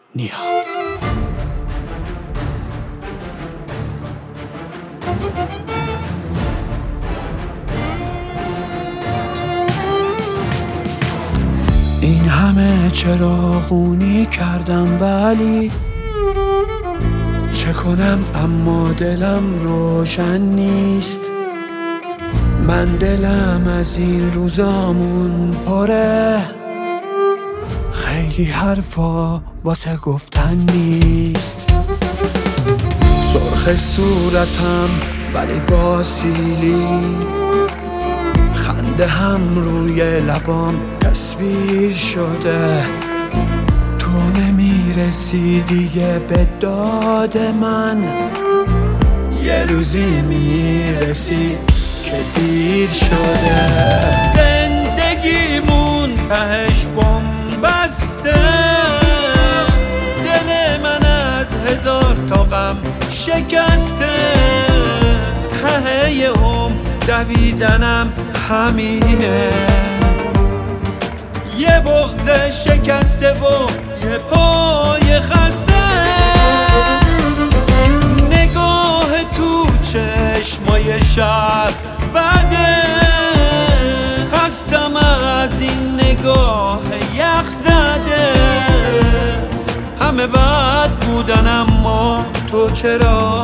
نیا. این همه چراغونی کردم ولی چه کنم، اما دلم روشن نیست. من دلم از این روزامون پره، خیلی حرفا واسه گفتن نیست. سرخ صورتم ولی با سیلی، خنده هم روی لبام تصویر شده. تو نمیرسی دیگه به داد من، یه روزی میرسی که دیر شده. زندگیمون تهش بمبسته، دل من از هزار تا غم شکسته. ته دویدنم همینه، یه بغض شکسته و یه پای خسته. نگاه تو چشمای شب بده، خستم از این نگاه یخ زده. همه بد بودن اما تو چرا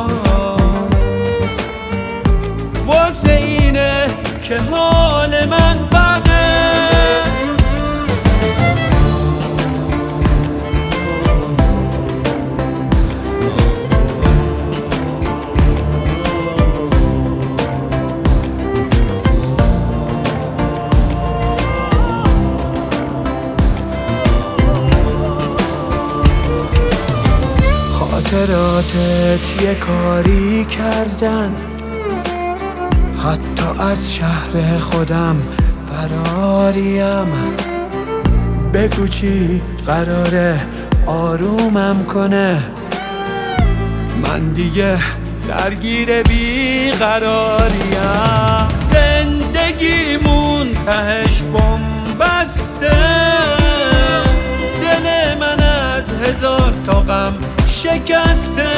واسه اینه که حال من بده. خاطراتت یه کاری کردن، حتی از شهر خودم فراریم. بگو چی قراره آرومم کنه، من دیگه درگیر بیقراریم. زندگیمون تهش بمبسته، دل من از هزار تا غم شکسته.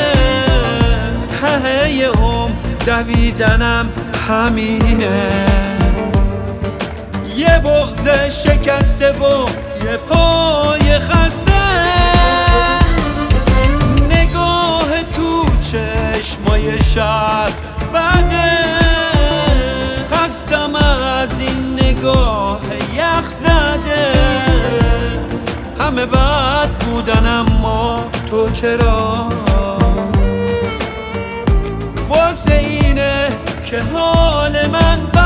ته دویدنم همینه، یه بغض شکسته و یه پای خسته. نگاه تو چشمای شب بده، خستم از این نگاه یخ زده. همه بد بودن اما تو چرا واسه اینه که حال من